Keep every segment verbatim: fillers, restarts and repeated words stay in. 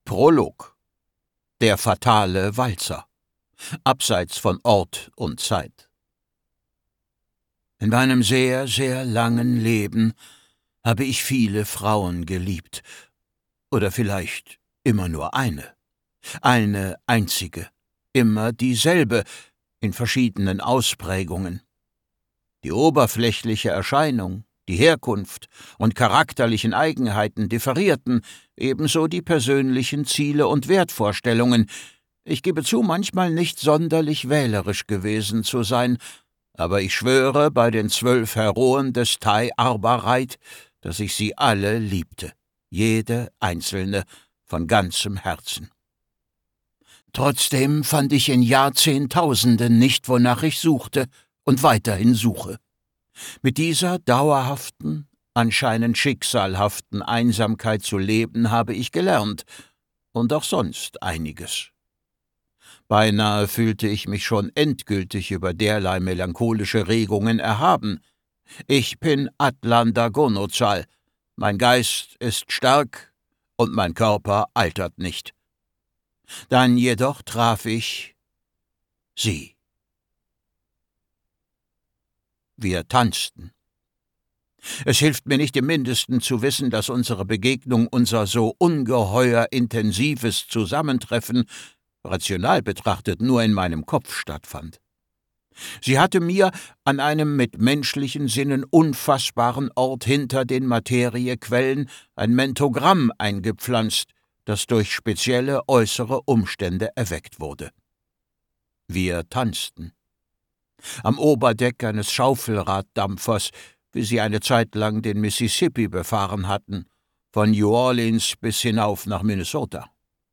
Prolog. Der fatale Walzer. Abseits von Ort und Zeit. In meinem sehr, sehr langen Leben habe ich viele Frauen geliebt. Oder vielleicht immer nur eine. Eine einzige. Immer dieselbe, in verschiedenen Ausprägungen. Die oberflächliche Erscheinung, die Herkunft und charakterlichen Eigenheiten differierten, ebenso die persönlichen Ziele und Wertvorstellungen. Ich gebe zu, manchmal nicht sonderlich wählerisch gewesen zu sein, aber ich schwöre bei den zwölf Heroen des Thai Arbareit, dass ich sie alle liebte, jede einzelne, von ganzem Herzen. Trotzdem fand ich in Jahrzehntausenden nicht, wonach ich suchte und weiterhin suche. Mit dieser dauerhaften, anscheinend schicksalhaften Einsamkeit zu leben, habe ich gelernt, und auch sonst einiges. Beinahe fühlte ich mich schon endgültig über derlei melancholische Regungen erhaben. Ich bin Atlan Dagonozal, mein Geist ist stark und mein Körper altert nicht. Dann jedoch traf ich sie. Wir tanzten. Es hilft mir nicht im Mindesten zu wissen, dass unsere Begegnung, unser so ungeheuer intensives Zusammentreffen, rational betrachtet nur in meinem Kopf stattfand. Sie hatte mir an einem mit menschlichen Sinnen unfassbaren Ort hinter den Materiequellen ein Mentogramm eingepflanzt, das durch spezielle äußere Umstände erweckt wurde. Wir tanzten. Am Oberdeck eines Schaufelraddampfers, wie sie eine Zeit lang den Mississippi befahren hatten, von New Orleans bis hinauf nach Minnesota.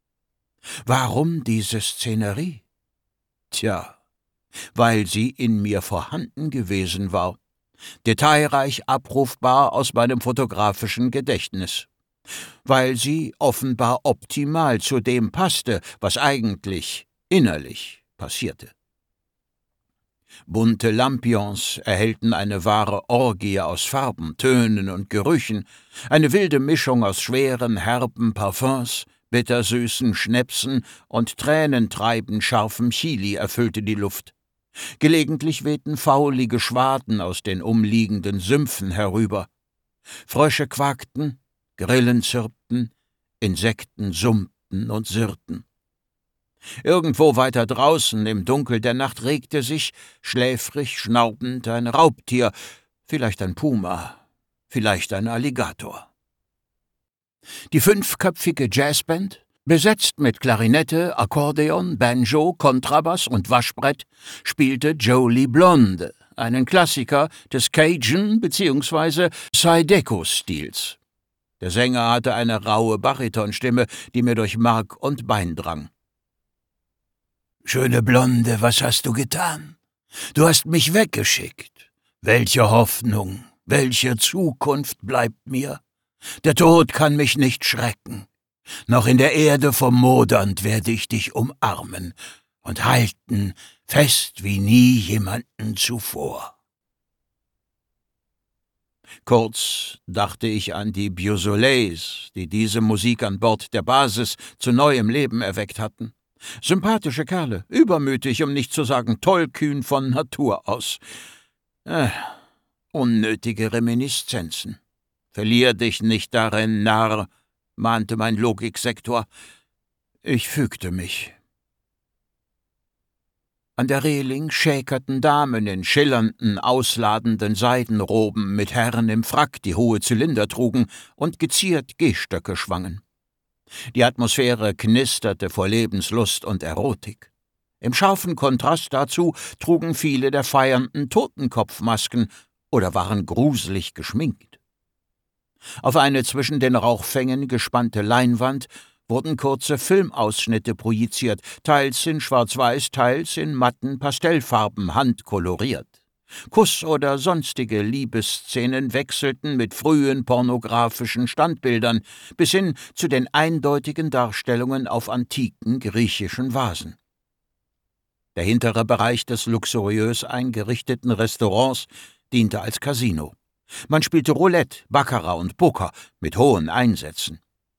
Warum diese Szenerie? Tja, weil sie in mir vorhanden gewesen war, detailreich abrufbar aus meinem fotografischen Gedächtnis. Weil sie offenbar optimal zu dem passte, was eigentlich innerlich passierte. Bunte Lampions erhellten eine wahre Orgie aus Farben, Tönen und Gerüchen, eine wilde Mischung aus schweren, herben Parfums, bittersüßen Schnäpsen und tränentreibend scharfem Chili erfüllte die Luft. Gelegentlich wehten faulige Schwaden aus den umliegenden Sümpfen herüber. Frösche quakten, Grillen zirpten, Insekten summten und sirrten. Irgendwo weiter draußen im Dunkel der Nacht regte sich, schläfrig schnaubend, ein Raubtier, vielleicht ein Puma, vielleicht ein Alligator. Die fünfköpfige Jazzband, besetzt mit Klarinette, Akkordeon, Banjo, Kontrabass und Waschbrett, spielte Jolie Blonde, einen Klassiker des Cajun- bzw. Zydeco-Stils. Der Sänger hatte eine raue Baritonstimme, die mir durch Mark und Bein drang. »Schöne Blonde, was hast du getan? Du hast mich weggeschickt. Welche Hoffnung, welche Zukunft bleibt mir? Der Tod kann mich nicht schrecken. Noch in der Erde vermodernd werde ich dich umarmen und halten, fest wie nie jemanden zuvor.« Kurz dachte ich an die Beausoleils, die diese Musik an Bord der Basis zu neuem Leben erweckt hatten. Sympathische Kerle, übermütig, um nicht zu sagen tollkühn von Natur aus. Äh, unnötige Reminiszenzen. »Verlier dich nicht darin, Narr«, mahnte mein Logiksektor. Ich fügte mich. An der Reling schäkerten Damen in schillernden, ausladenden Seidenroben mit Herren im Frack, die hohe Zylinder trugen und geziert Gehstöcke schwangen. Die Atmosphäre knisterte vor Lebenslust und Erotik. Im scharfen Kontrast dazu trugen viele der Feiernden Totenkopfmasken oder waren gruselig geschminkt. Auf eine zwischen den Rauchfängen gespannte Leinwand wurden kurze Filmausschnitte projiziert, teils in Schwarz-Weiß, teils in matten Pastellfarben handkoloriert. Kuss- oder sonstige Liebesszenen wechselten mit frühen pornografischen Standbildern bis hin zu den eindeutigen Darstellungen auf antiken griechischen Vasen. Der hintere Bereich des luxuriös eingerichteten Restaurants diente als Casino. Man spielte Roulette, Baccarat und Poker mit hohen Einsätzen.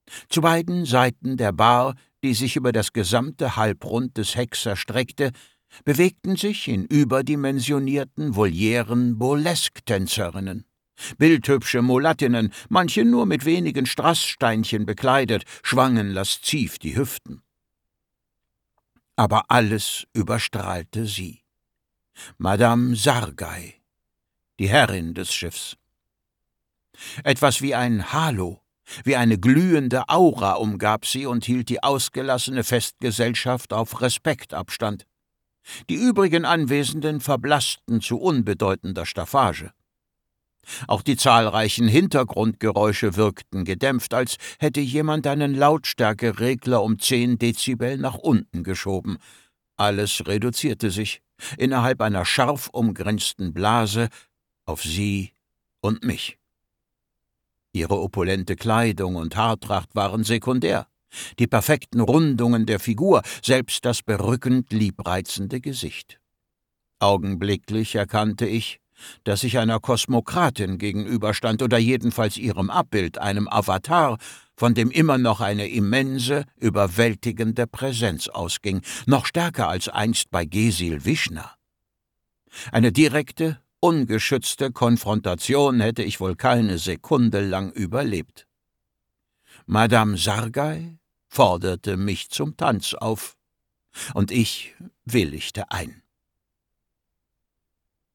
Zu beiden Seiten der Bar, die sich über das gesamte Halbrund des Hecks erstreckte, bewegten sich in überdimensionierten, vulgären Burlesque-Tänzerinnen. Bildhübsche Mulattinnen, manche nur mit wenigen Strasssteinchen bekleidet, schwangen lasziv die Hüften. Aber alles überstrahlte sie. Madame Sargei, die Herrin des Schiffs. Etwas wie ein Halo, wie eine glühende Aura umgab sie und hielt die ausgelassene Festgesellschaft auf Respektabstand. Die übrigen Anwesenden verblassten zu unbedeutender Staffage. Auch die zahlreichen Hintergrundgeräusche wirkten gedämpft, als hätte jemand einen Lautstärkeregler um zehn Dezibel nach unten geschoben. Alles reduzierte sich, innerhalb einer scharf umgrenzten Blase, auf sie und mich. Ihre opulente Kleidung und Haartracht waren sekundär, die perfekten Rundungen der Figur, selbst das berückend liebreizende Gesicht. Augenblicklich erkannte ich, dass ich einer Kosmokratin gegenüberstand oder jedenfalls ihrem Abbild, einem Avatar, von dem immer noch eine immense, überwältigende Präsenz ausging, noch stärker als einst bei Gesil Vishna. Eine direkte, ungeschützte Konfrontation hätte ich wohl keine Sekunde lang überlebt. Madame Sargei forderte mich zum Tanz auf, und ich willigte ein.